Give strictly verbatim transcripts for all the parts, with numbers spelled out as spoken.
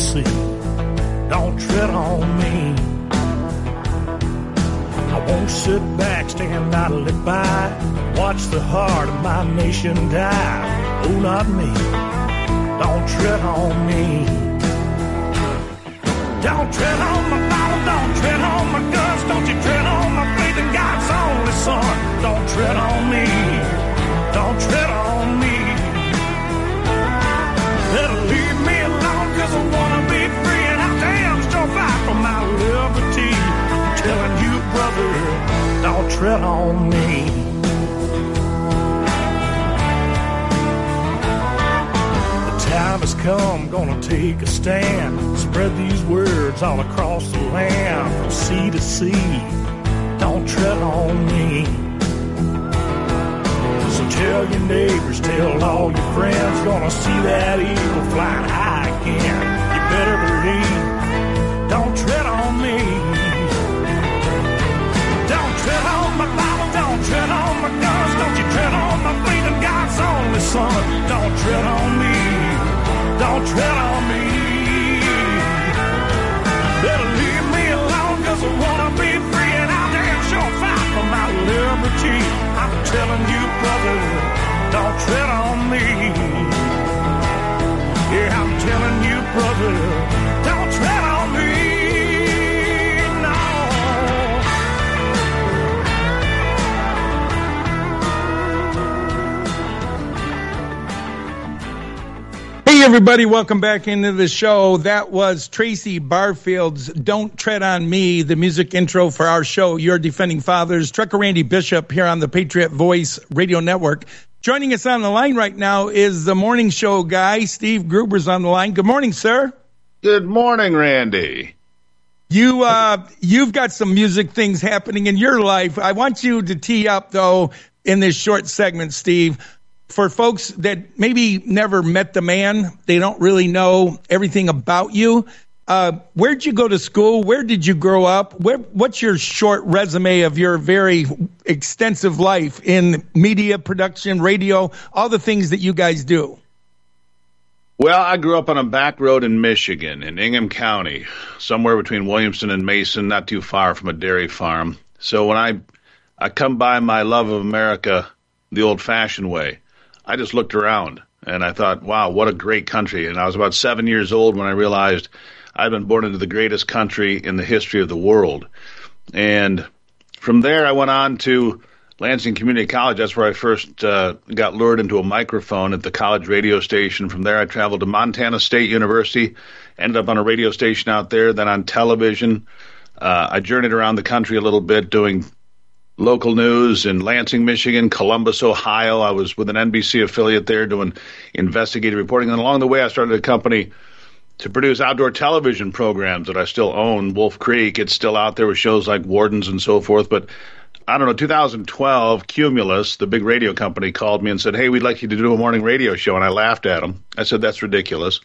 see. Don't tread on me. I won't sit back, stand idly by, watch the heart of my nation die. Oh, not me. Don't tread on me. Don't tread on my Bible, don't tread on my guns, don't you tread on my faith in God's only Son. Don't tread on me. Don't tread on me. Better leave me alone, cause I wanna be free, and I damn sure fight for my liberty. I'm telling you, brother, don't tread on me. The time has come, gonna take a stand, spread these words all across the land, from sea to sea. Don't tread on me. So tell your neighbors, tell all your friends, gonna see that eagle flying high again. You better believe, don't tread on me. Don't tread on my Bible, don't tread on my guns, don't you tread on my faith in God's only Son. Don't tread on me, don't tread on me. Better leave me alone, cause I wanna be free, and I'll damn sure fight for my liberty. I'm telling you, brother, don't tread on me. Yeah, I'm telling you, brother, don't tread on me. No. Hey, everybody, welcome back into the show. That was Tracy Barfield's Don't Tread on Me, the music intro for our show, Your Defending Fathers. Trucker Randy Bishop here on the Patriot Voice Radio Network. Joining us on the line right now is the morning show guy, Steve Gruber's on the line. Good morning, sir. Good morning, Randy. You, uh, you've got some music things happening in your life. I want you to tee up, though, in this short segment, Steve, for folks that maybe never met the man, they don't really know everything about you. Uh, where'd you go to school? Where did you grow up? Where, what's your short resume of your very extensive life in media production, radio, all the things that you guys do? Well, I grew up on a back road in Michigan, in Ingham County, somewhere between Williamston and Mason, not too far from a dairy farm. So when I, I come by my love of America the old-fashioned way, I just looked around and I thought, wow, what a great country. And I was about seven years old when I realized I'd been born into the greatest country in the history of the world. And from there, I went on to Lansing Community College. That's where I first uh, got lured into a microphone at the college radio station. From there, I traveled to Montana State University, ended up on a radio station out there, then on television. Uh, I journeyed around the country a little bit doing local news in Lansing, Michigan, Columbus, Ohio. I was with an N B C affiliate there doing investigative reporting. And along the way, I started a company to produce outdoor television programs that I still own, Wolf Creek. It's still out there with shows like Wardens and so forth. But I don't know, two thousand twelve, Cumulus, the big radio company, called me and said, hey, we'd like you to do a morning radio show. And I laughed at them. I said, that's ridiculous.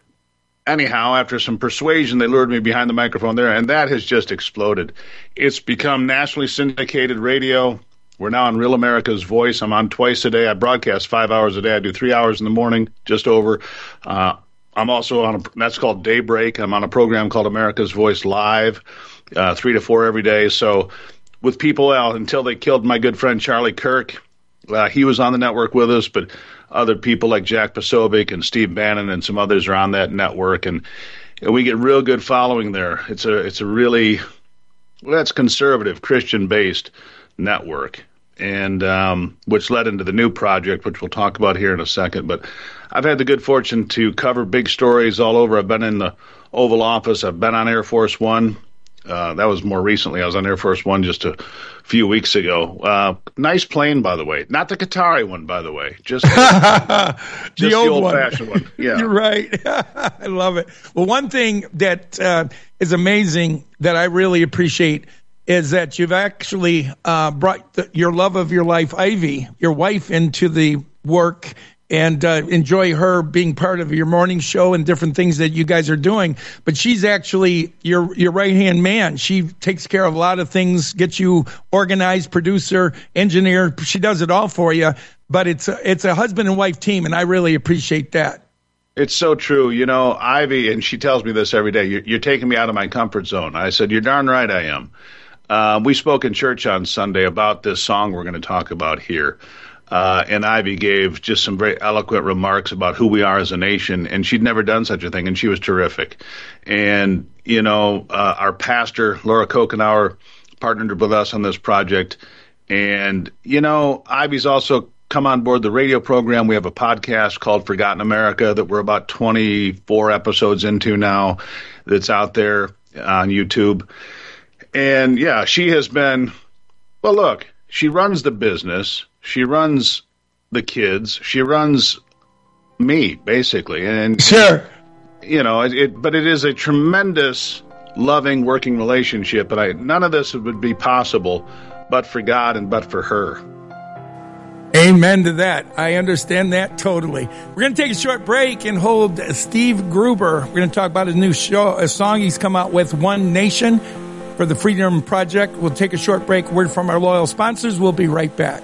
Anyhow, after some persuasion, they lured me behind the microphone there, and that has just exploded. It's become nationally syndicated radio. We're now on Real America's Voice. I'm on twice a day. I broadcast five hours a day. I do three hours in the morning, just over. Uh, I'm also on a, that's called Daybreak. I'm on a program called America's Voice Live, uh, three to four every day. So with people out until they killed my good friend Charlie Kirk, uh, he was on the network with us, but other people like Jack Posobiec and Steve Bannon and some others are on that network, and, and we get real good following there. It's a it's a really well, that's conservative, Christian-based network, and um, which led into the new project, which we'll talk about here in a second. But I've had the good fortune to cover big stories all over. I've been in the Oval Office. I've been on Air Force One. Uh, that was more recently. I was on Air Force One just a few weeks ago. Uh, nice plane, by the way. Not the Qatari one, by the way. Just, just the, the old old-fashioned one. one. Yeah. You're right. I love it. Well, one thing that uh, is amazing that I really appreciate is that you've actually uh, brought the, your love of your life, Ivy, your wife, into the work, and uh, enjoy her being part of your morning show and different things that you guys are doing. But she's actually your your right-hand man. She takes care of a lot of things, gets you organized, producer, engineer. She does it all for you. But it's a, it's a husband and wife team, and I really appreciate that. It's so true. You know, Ivy, and she tells me this every day, you're, you're taking me out of my comfort zone. I said, you're darn right I am. Uh, we spoke in church on Sunday about this song we're going to talk about here. Uh, and Ivy gave just some very eloquent remarks about who we are as a nation, and she'd never done such a thing, and she was terrific. And, you know, uh, our pastor, Laura Kokenauer, partnered with us on this project. And, you know, Ivy's also come on board the radio program. We have a podcast called Forgotten America that we're about twenty-four episodes into now that's out there on YouTube. And, yeah, she has been, well, look, she runs the business. She runs the kids. She runs me, basically. And sure, you know, it, it. But it is a tremendous, loving, working relationship. And I, none of this would be possible, but for God and but for her. Amen to that. I understand that totally. We're going to take a short break and hold Steve Gruber. We're going to talk about his new show, a song he's come out with, One Nation, for the Freedom Project. We'll take a short break. Word from our loyal sponsors. We'll be right back.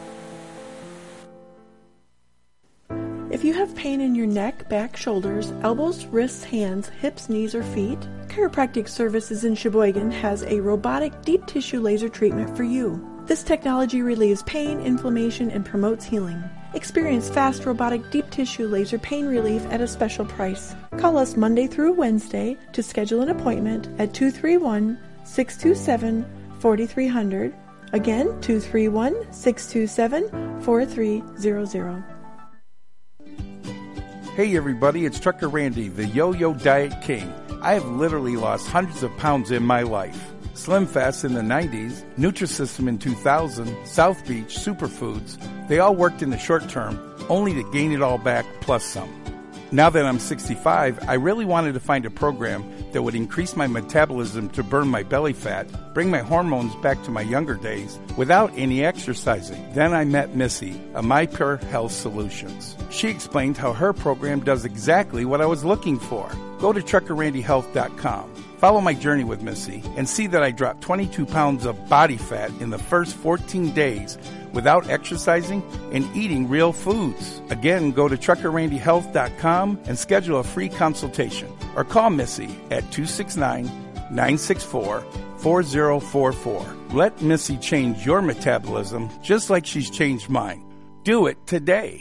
If you have pain in your neck, back, shoulders, elbows, wrists, hands, hips, knees, or feet, Chiropractic Services in Sheboygan has a robotic deep tissue laser treatment for you. This technology relieves pain, inflammation, and promotes healing. Experience fast robotic deep tissue laser pain relief at a special price. Call us Monday through Wednesday to schedule an appointment at two three one, six two seven, four three zero zero. Again, two three one, six two seven, four three zero zero. Hey everybody, it's Trucker Randy, the Yo-Yo Diet King. I have literally lost hundreds of pounds in my life. Slim Fast in the nineties, Nutrisystem in two thousand, South Beach, Superfoods, they all worked in the short term, only to gain it all back plus some. Now that I'm sixty-five, I really wanted to find a program that would increase my metabolism to burn my belly fat, bring my hormones back to my younger days, without any exercising. Then I met Missy, a MyPure Health Solutions. She explained how her program does exactly what I was looking for. Go to trucker randy health dot com. Follow my journey with Missy and see that I dropped twenty-two pounds of body fat in the first fourteen days without exercising and eating real foods. Again, go to trucker randy health dot com and schedule a free consultation or call Missy at two six nine, nine six four, four zero four four. Let Missy change your metabolism just like she's changed mine. Do it today.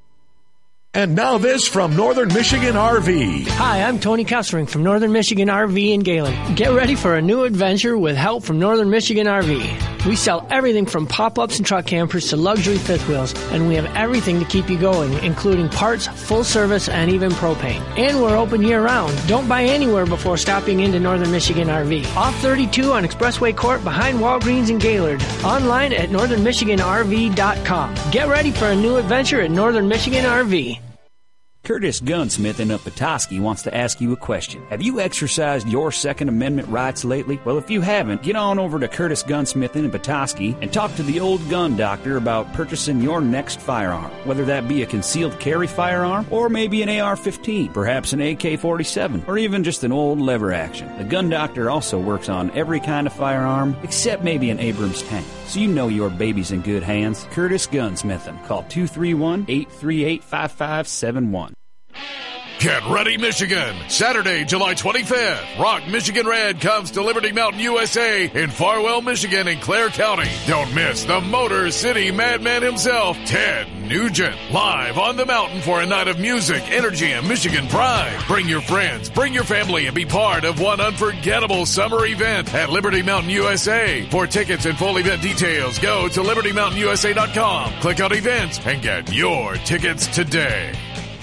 And now this from Northern Michigan R V. Hi, I'm Tony Kessering from Northern Michigan R V in Galen. Get ready for a new adventure with help from Northern Michigan R V. We sell everything from pop-ups and truck campers to luxury fifth wheels, and we have everything to keep you going, including parts, full service, and even propane. And we're open year-round. Don't buy anywhere before stopping into Northern Michigan R V. Off thirty-two on Expressway Court behind Walgreens in Gaylord. Online at northern michigan r v dot com. Get ready for a new adventure at Northern Michigan R V. Curtis Gunsmith in Petoskey wants to ask you a question. Have you exercised your Second Amendment rights lately? Well, if you haven't, get on over to Curtis Gunsmith in Petoskey and talk to the old gun doctor about purchasing your next firearm. Whether that be a concealed carry firearm or maybe an A R fifteen, perhaps an A K forty-seven, or even just an old lever action. The gun doctor also works on every kind of firearm except maybe an Abrams tank. So you know your baby's in good hands. Curtis Gunsmithin'. Call two three one, eight three eight, five five seven one. Get ready, Michigan. Saturday, July twenty-fifth. Rock Michigan Red comes to Liberty Mountain, U S A in Farwell, Michigan in Clare County. Don't miss the Motor City Madman himself, Ted Nugent, live on the mountain for a night of music, energy, and Michigan pride. Bring your friends, bring your family, and be part of one unforgettable summer event at Liberty Mountain, U S A. For tickets and full event details, go to liberty mountain u s a dot com. Click on events and get your tickets today.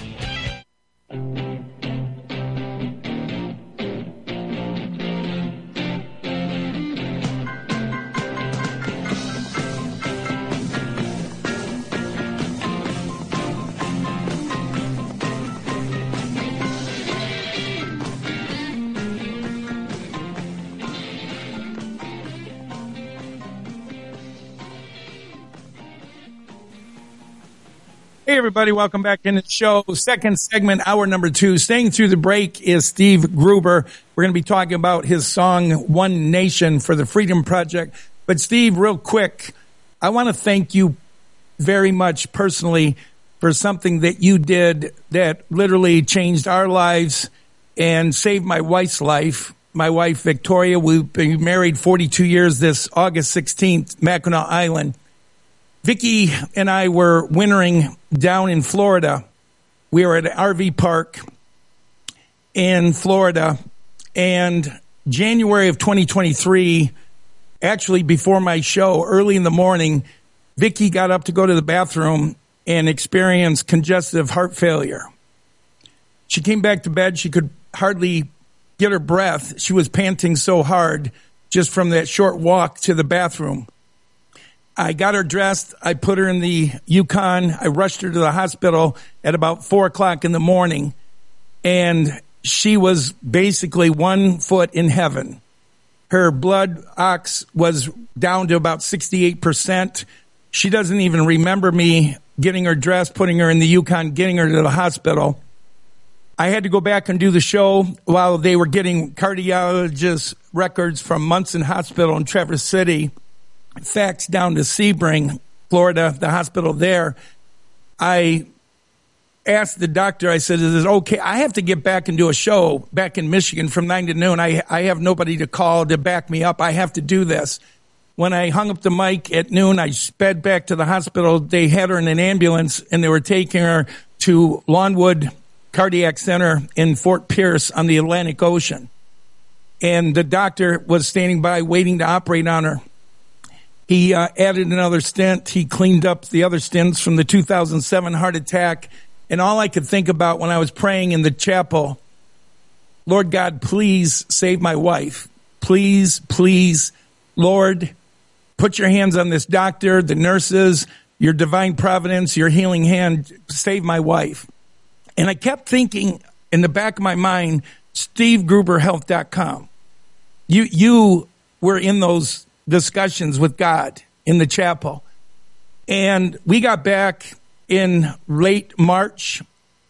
Hey, everybody. Welcome back in the show. Second segment, hour number two. Staying through the break is Steve Gruber. We're going to be talking about his song, One Nation, for the Freedom Project. But, Steve, real quick, I want to thank you very much personally for something that you did that literally changed our lives and saved my wife's life. My wife, Victoria, we've been married forty-two years this August sixteenth, Mackinac Island. Vicki and I were wintering down in Florida. We were at an R V park in Florida, and January of twenty twenty-three, actually before my show, early in the morning, Vicki got up to go to the bathroom and experienced congestive heart failure. She came back to bed. She could hardly get her breath. She was panting so hard just from that short walk to the bathroom. I got her dressed. I put her in the Yukon. I rushed her to the hospital at about four o'clock in the morning, and she was basically one foot in heaven. Her blood ox was down to about sixty-eight percent. She doesn't even remember me getting her dressed, putting her in the Yukon, getting her to the hospital. I had to go back and do the show while they were getting cardiologist records from Munson Hospital in Traverse City, faxed down to Sebring, Florida, the hospital there. I asked the doctor, I said, is it okay? I have to get back and do a show back in Michigan from nine to noon. I, I have nobody to call to back me up. I have to do this. When I hung up the mic at noon, I sped back to the hospital. They had her in an ambulance, and they were taking her to Lawnwood Cardiac Center in Fort Pierce on the Atlantic Ocean. And the doctor was standing by waiting to operate on her. He uh, added another stent. He cleaned up the other stents from the two thousand seven heart attack. And all I could think about when I was praying in the chapel, Lord God, please save my wife. Please, please, Lord, put your hands on this doctor, the nurses, your divine providence, your healing hand, save my wife. And I kept thinking in the back of my mind, steve gruber health dot com. You, you were in those discussions with God in the chapel. And we got back in late March,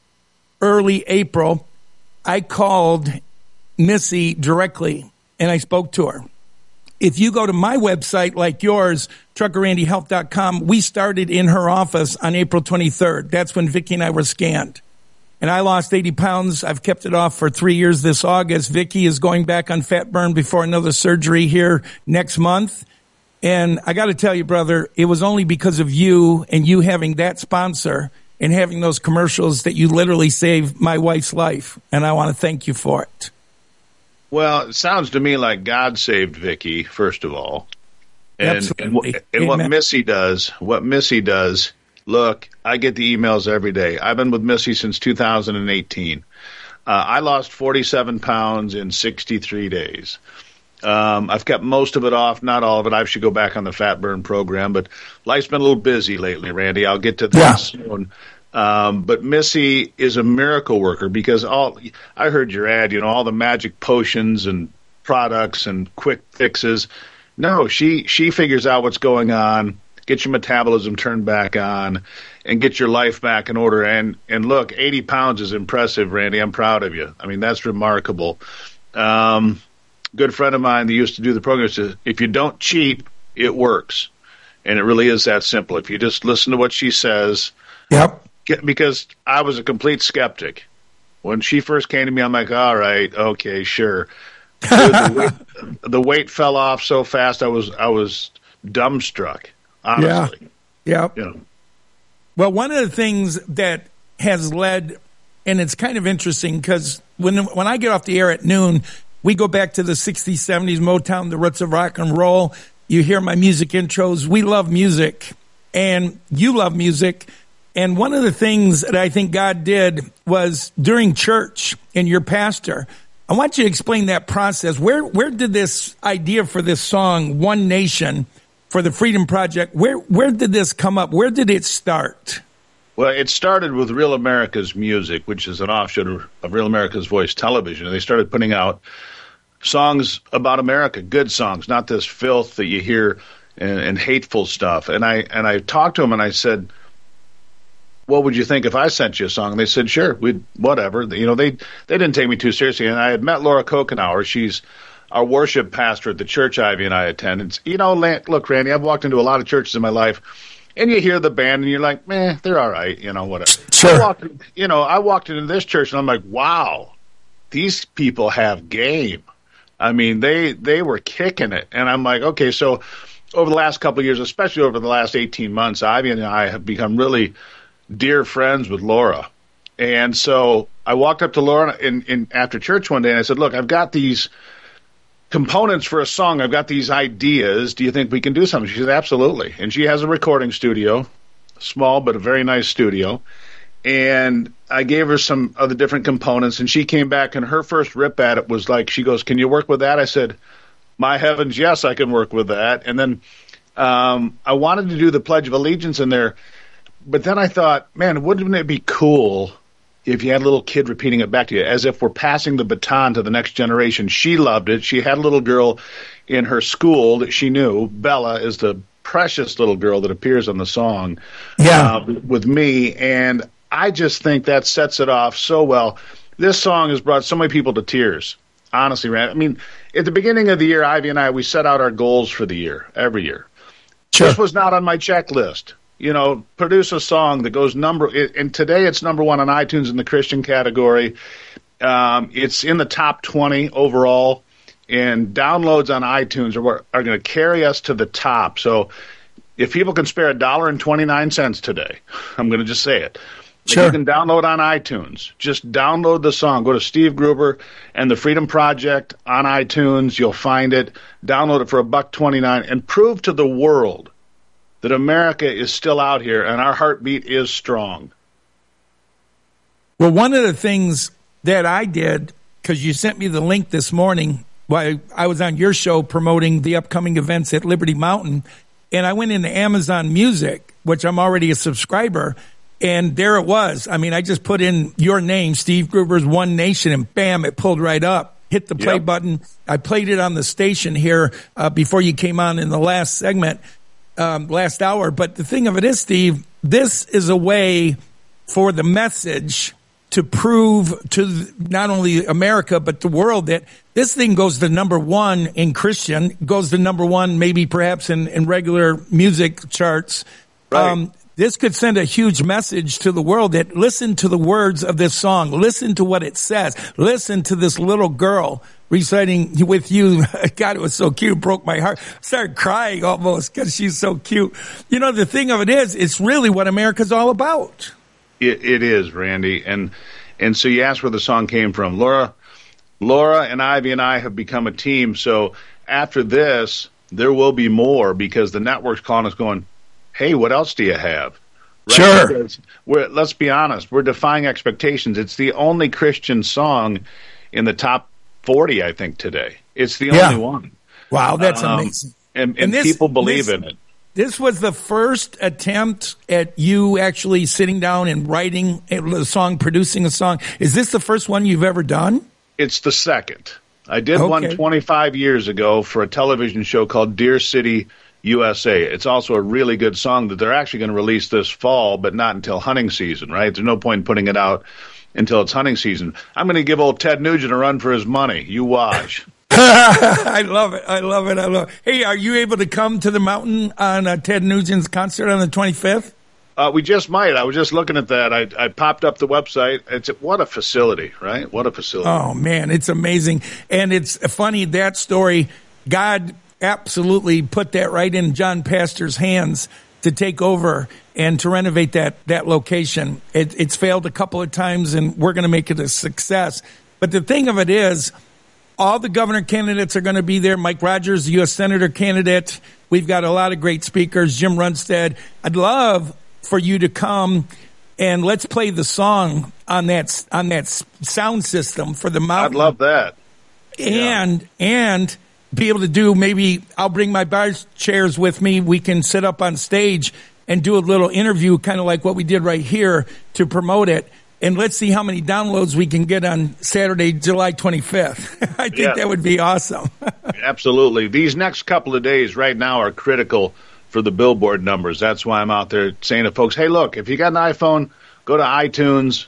early April. I called Missy directly and I spoke to her. If you go to my website like yours, trucker randy health dot com, we started in her office on April twenty-third. That's when Vicki and I were scanned. And I lost eighty pounds. I've kept it off for three years this August. Vicki is going back on fat burn before another surgery here next month. And I got to tell you, brother, it was only because of you and you having that sponsor and having those commercials that you literally saved my wife's life. And I want to thank you for it. Well, it sounds to me like God saved Vicki, first of all. And, Absolutely. and, and what Missy does, what Missy does, look, I get the emails every day. I've been with Missy since two thousand eighteen. Uh, I lost forty-seven pounds in sixty-three days. Um, I've kept most of it off, not all of it. I should go back on the fat burn program, but life's been a little busy lately, Randy. I'll get to that yeah. soon. Um, but Missy is a miracle worker because all I heard your ad, you know, all the magic potions and products and quick fixes. No, she she figures out what's going on, get your metabolism turned back on, and get your life back in order. And and look, eighty pounds is impressive, Randy. I'm proud of you. I mean, that's remarkable. Um, good friend of mine that used to do the program says, if you don't cheat, it works. And it really is that simple. If you just listen to what she says. Yep. Get, because I was a complete skeptic. When she first came to me, I'm like, all right, okay, sure. the, weight, the weight fell off so fast, I was I was dumbstruck, honestly. Yeah. Yep. You know. Well, one of the things that has led, and it's kind of interesting because when when I get off the air at noon, we go back to the sixties, seventies, Motown, the roots of rock and roll. You hear my music intros. We love music, and you love music. And one of the things that I think God did was during church and your pastor, I want you to explain that process. Where where did this idea for this song, One Nation, for the Freedom Project, where where did this come up? Where did it start? Well, it started with Real America's Music, which is an offshoot of Real America's Voice Television. And they started putting out songs about America, good songs, not this filth that you hear and, and hateful stuff. And I and I talked to them and I said, what would you think if I sent you a song? And they said, sure, we'd whatever. You know, they they didn't take me too seriously. And I had met Laura Kokenauer. She's our worship pastor at the church Ivy and I attend. And, you know, look, Randy, I've walked into a lot of churches in my life, and you hear the band, and you're like, meh, they're all right, you know, whatever. Sure. I walked, you know, I walked into this church, and I'm like, wow, these people have game. I mean, they they were kicking it, and I'm like, okay, so over the last couple of years, especially over the last eighteen months, Ivy and I have become really dear friends with Laura. And so I walked up to Laura in, in after church one day, and I said, look, I've got these components for a song. I've got these ideas. Do you think we can do something? She said, absolutely. And she has a recording studio, small but a very nice studio. And I gave her some of the different components, and she came back, and her first rip at it was like, she goes, can you work with that? I said, my heavens, yes, I can work with that. And then um, I wanted to do the Pledge of Allegiance in there, but then I thought, man, wouldn't it be cool if you had a little kid repeating it back to you, as if we're passing the baton to the next generation. She loved it. She had a little girl in her school that she knew. Bella is the precious little girl that appears on the song yeah. uh, with me, and I just think that sets it off so well. This song has brought so many people to tears, honestly, Rand. I mean, at the beginning of the year, Ivy and I, we set out our goals for the year, every year. Sure. This was not on my checklist. You know, produce a song that goes number, and today it's number one on iTunes in the Christian category. Um, it's in the top twenty overall, and downloads on iTunes are are going to carry us to the top. So, if people can spare a dollar and twenty nine cents today, I'm going to just say it. Sure. You can download on iTunes. Just download the song. Go to Steve Gruber and the Freedom Project on iTunes. You'll find it. Download it for a buck twenty nine, and prove to the world that America is still out here and our heartbeat is strong. Well, one of the things that I did, because you sent me the link this morning while I was on your show promoting the upcoming events at Liberty Mountain, and I went into Amazon Music, which I'm already a subscriber, and there it was. I mean, I just put in your name, Steve Gruber's One Nation, and bam, it pulled right up. Hit the play yep. button. I played it on the station here uh, before you came on in the last segment. Um, last hour. But the thing of it is, Steve, this is a way for the message to prove to not only America, but the world that this thing goes to number one in Christian, goes to number one, maybe perhaps in, in regular music charts. Right. Um, this could send a huge message to the world that listen to the words of this song. Listen to what it says. Listen to this little girl reciting with you. God, it was so cute. Broke my heart. Started crying almost because she's so cute. You know, the thing of it is, it's really what America's all about. It, it is, Randy. And and so you asked where the song came from. Laura, Laura and Ivy and I have become a team. So after this, there will be more because the network's calling us going, hey, what else do you have? Right? Sure. Because we're, let's be honest. We're defying expectations. It's the only Christian song in the top forty, I think, today. It's the yeah. only one. Wow, that's um, amazing. And, and, and this, people believe this, in it. This was the first attempt at you actually sitting down and writing a song, producing a song. Is this the first one you've ever done? It's the second. I did okay. one twenty-five years ago for a television show called Dear City, U S A. It's also a really good song that they're actually going to release this fall, but not until hunting season, right? There's no point in putting it out until it's hunting season. I'm going to give old Ted Nugent a run for his money. You watch. I love it. I love it. I love it. Hey, are you able to come to the mountain on uh, Ted Nugent's concert on the twenty-fifth? Uh, we just might. I was just looking at that. I, I popped up the website. It's what a facility, right? What a facility. Oh, man, it's amazing. And it's funny, that story, God absolutely put that right in John Pastor's hands to take over and to renovate that that location. It, it's failed a couple of times, and we're going to make it a success. But the thing of it is, all the governor candidates are going to be there. Mike Rogers, the U S Senator candidate. We've got a lot of great speakers. Jim Runstead. I'd love for you to come and let's play the song on that on that sound system for the mountain. I'd love that. And yeah. and be able to do, maybe I'll bring my bar chairs with me. We can sit up on stage and do a little interview, kind of like what we did right here, to promote it. And let's see how many downloads we can get on Saturday, July twenty-fifth. I think yeah. that would be awesome. Absolutely. These next couple of days right now are critical for the Billboard numbers. That's why I'm out there saying to folks, hey, look, if you got an iPhone, go to iTunes,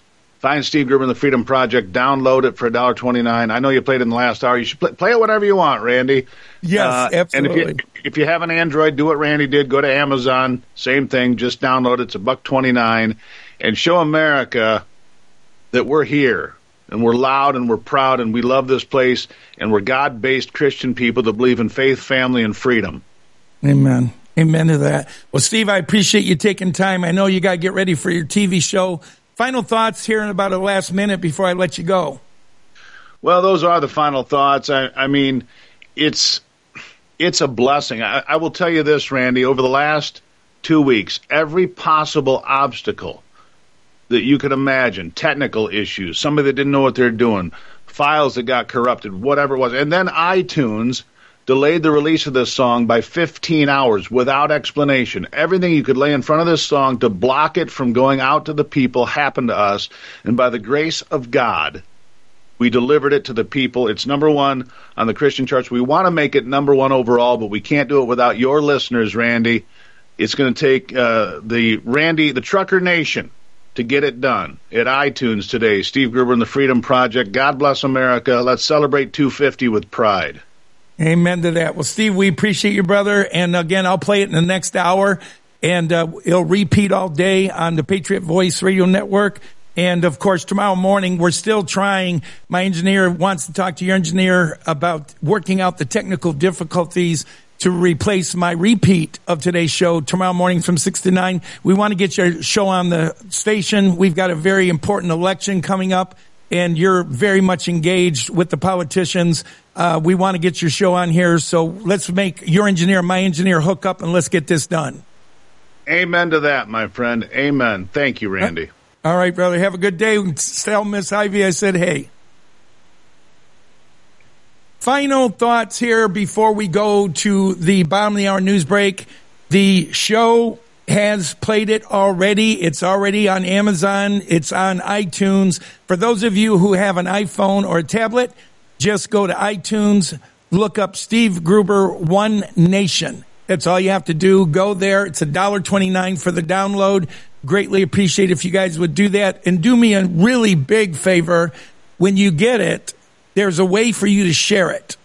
Find Steve Gruber and the Freedom Project. Download it for one dollar and twenty-nine cents. I know you played it in the last hour. You should play, play it whatever you want, Randy. Yes, uh, absolutely. And if you, if you have an Android, do what Randy did. Go to Amazon. Same thing. Just download it. It's a buck twenty-nine, and show America that we're here and we're loud and we're proud and we love this place and we're God-based Christian people that believe in faith, family, and freedom. Amen. Amen to that. Well, Steve, I appreciate you taking time. I know you got to get ready for your T V show. Final thoughts here in about the last minute before I let you go. Well, those are the final thoughts. I, I mean, it's it's a blessing. I, I will tell you this, Randy. Over the last two weeks, every possible obstacle that you could imagine, technical issues, somebody that didn't know what they're doing, files that got corrupted, whatever it was, and then iTunes delayed the release of this song by fifteen hours without explanation. Everything you could lay in front of this song to block it from going out to the people happened to us, and by the grace of God, we delivered it to the people. It's number one on the Christian charts. We want to make it number one overall, but we can't do it without your listeners, Randy. It's going to take uh, the Randy, the Trucker Nation, to get it done at iTunes today. Steve Gruber and the Freedom Project. God bless America. Let's celebrate two fifty with pride. Amen to that. Well, Steve, we appreciate you, brother. And again, I'll play it in the next hour, and uh, it'll repeat all day on the Patriot Voice Radio Network. And of course, tomorrow morning, we're still trying. My engineer wants to talk to your engineer about working out the technical difficulties to replace my repeat of today's show tomorrow morning from six to nine. We want to get your show on the station. We've got a very important election coming up, and you're very much engaged with the politicians. Uh, we want to get your show on here, so let's make your engineer, my engineer, hook up, and let's get this done. Amen to that, my friend. Amen. Thank you, Randy. All right, brother. Have a good day. Tell Miss Ivy I said hey. Final thoughts here before we go to the bottom of the hour news break. The show has played it already. It's already on Amazon. It's on iTunes. For those of you who have an iPhone or a tablet, just go to iTunes, look up Steve Gruber, One Nation. That's all you have to do. Go there. It's one dollar and twenty-nine cents for the download. Greatly appreciate if you guys would do that. And do me a really big favor. When you get it, there's a way for you to share it.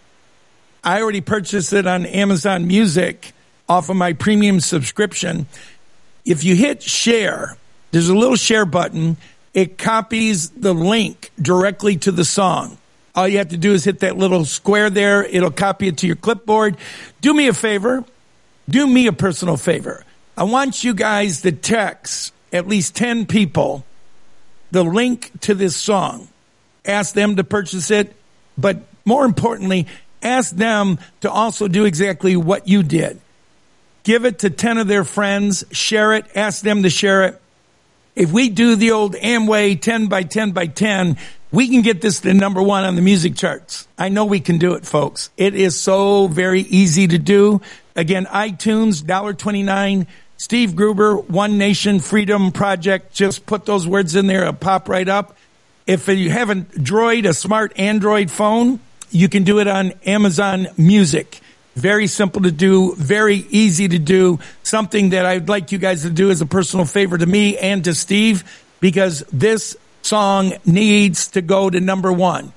I already purchased it on Amazon Music off of my premium subscription. If you hit share, there's a little share button. It copies the link directly to the song. All you have to do is hit that little square there. It'll copy it to your clipboard. Do me a favor. Do me a personal favor. I want you guys to text at least ten people the link to this song. Ask them to purchase it. But more importantly, ask them to also do exactly what you did. Give it to ten of their friends. Share it. Ask them to share it. If we do the old Amway ten by ten by ten, we can get this to number one on the music charts. I know we can do it, folks. It is so very easy to do. Again, iTunes, one dollar and twenty-nine cents. Steve Gruber, One Nation Freedom Project. Just put those words in there. It'll pop right up. If you have a Droid, a smart Android phone, you can do it on Amazon Music. Very simple to do, very easy to do. Something that I'd like you guys to do as a personal favor to me and to Steve, because this song needs to go to number one.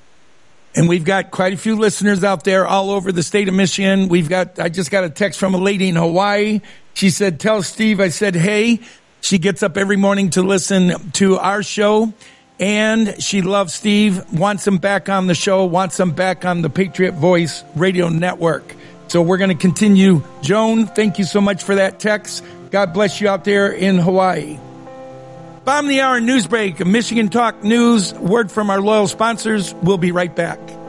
And we've got quite a few listeners out there all over the state of Michigan. We've got, I just got a text from a lady in Hawaii. She said, tell Steve I said, hey. She gets up every morning to listen to our show. And she loves Steve, wants him back on the show, wants him back on the Patriot Voice Radio Network. So we're going to continue. Joan, thank you so much for that text. God bless you out there in Hawaii. Bottom of the hour news break, Michigan Talk News, word from our loyal sponsors. We'll be right back.